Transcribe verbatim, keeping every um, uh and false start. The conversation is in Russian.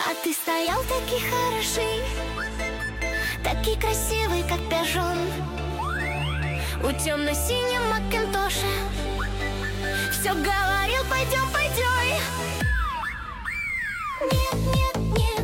А ты стоял такий хороший, такий красивый, как пижон, у темно-синем макинтоше. Все говорил, пойдем, пойдем. Нет, нет, нет.